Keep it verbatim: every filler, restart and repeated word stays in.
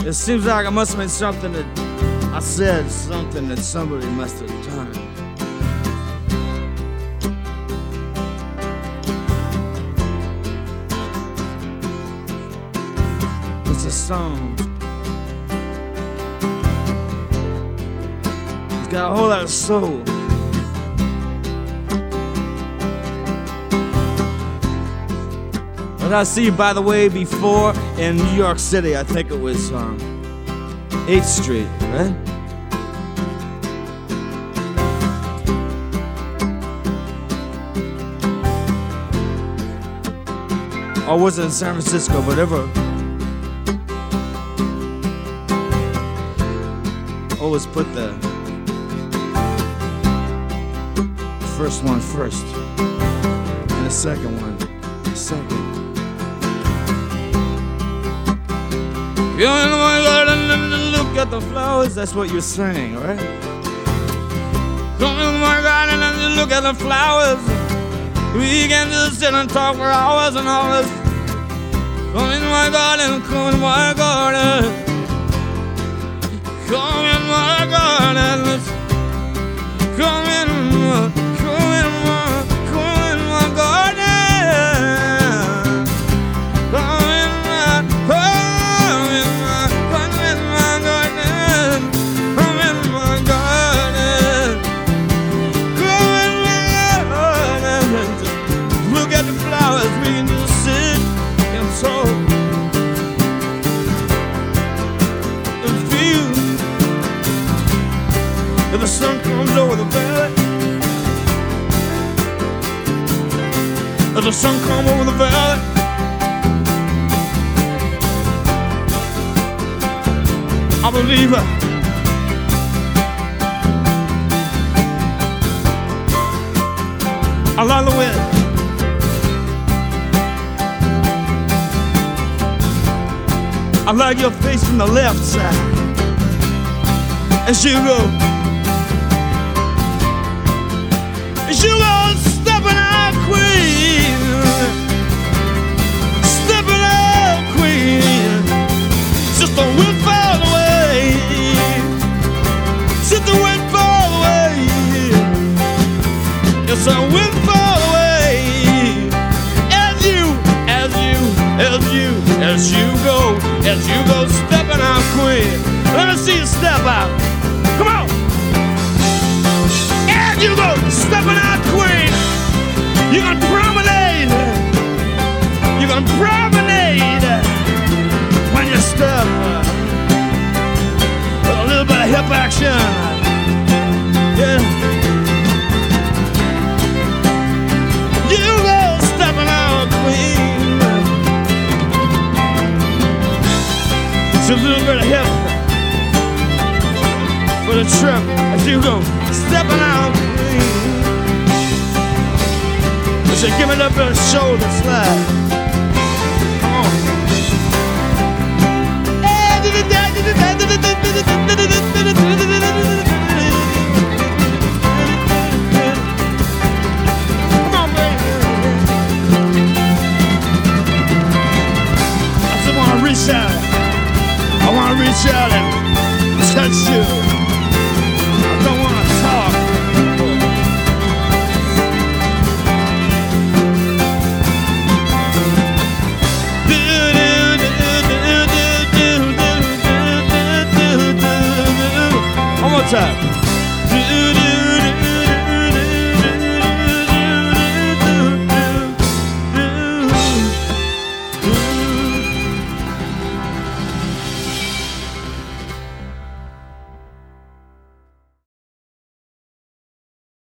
It seems like I must have been something that I said, something that somebody must have done. It's a song. It's got a whole lot of soul. But I see you, by the way, before in New York City. I think it was um, eighth Street, right? Or was it in San Francisco, whatever. Always put the first one first, and the second one second. You in my garden and look at the flowers. That's what you're saying, right? Come in my garden and look at the flowers. We can just sit and talk for hours and hours. Come in my garden, come in my garden. Come in my garden. Come in, come in my, come in my garden. Come in my, come in my, come in my garden. Come in my garden. Come in my garden. Look at the flowers, we can just sit and talk and feel. If the sun comes over the valley, if the sun comes over the valley, I believe it. I love the wind. I like your face from the left side as you go. You go stepping out, queen. Stepping out, queen. Just the wind fall away. Just the wind fall away. It's the wind fall away. As you, as you, as you, as you go, as you go stepping out, queen. Let me see you step out. Come on. You go stepping out, queen. You're gonna promenade. You're gonna promenade when you step. With a little bit of hip action. Yeah. You go stepping out, queen. It's a little bit of hip for the trip as you go stepping out. So give me a little bit of shoulder slide. Come on. Come on, baby. I just want to reach out. I want to reach out and touch you. I don't want to talk. One more time.